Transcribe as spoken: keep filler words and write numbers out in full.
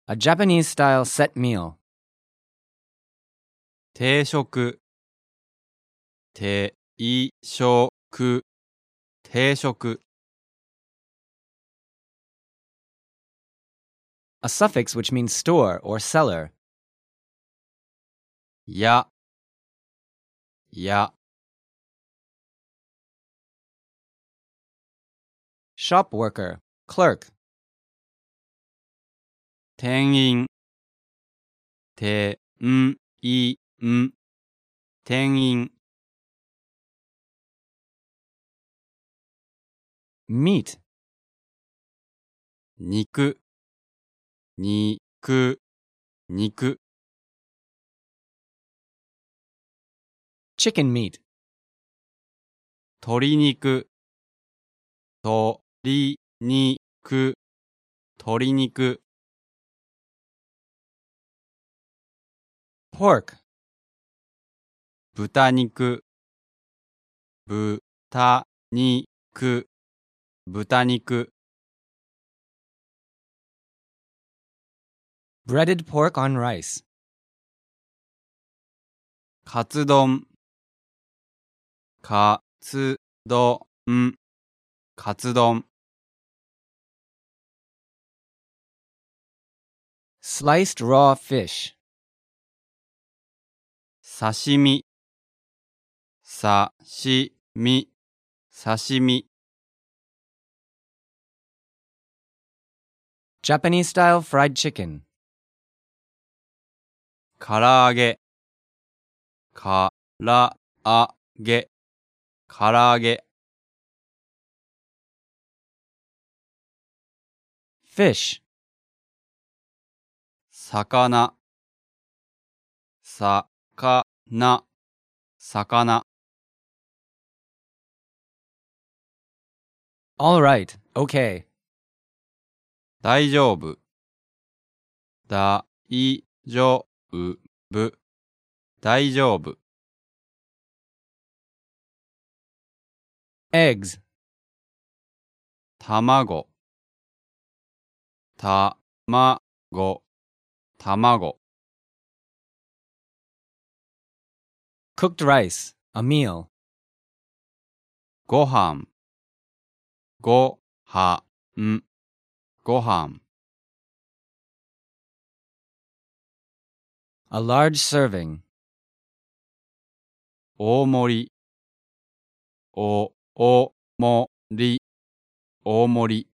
A Japanese-style set meal. 定食、定食、定食。 A suffix which means store or cellar. や、や。 Shop worker, clerk. 店員、店員、店員。 Meat. 肉、肉、肉。 Chicken meat. 鶏肉、鶏肉、鶏肉。 Pork. 豚肉、豚肉、豚肉。 Breaded pork on rice. カツ丼、カツ丼、カツ丼。 Sliced raw fish. 刺身、刺身、刺身。 Japanese-style fried chicken. 唐揚げ、から揚げ、唐揚げ。 Fish. 魚、魚、魚。 All right, okay. 大丈夫、大丈夫、大丈夫。 Eggs. 卵、卵、卵。 Cooked rice, a meal. ご飯、ご飯、ご飯。 A large serving. 大盛り、お、おもり、大盛り。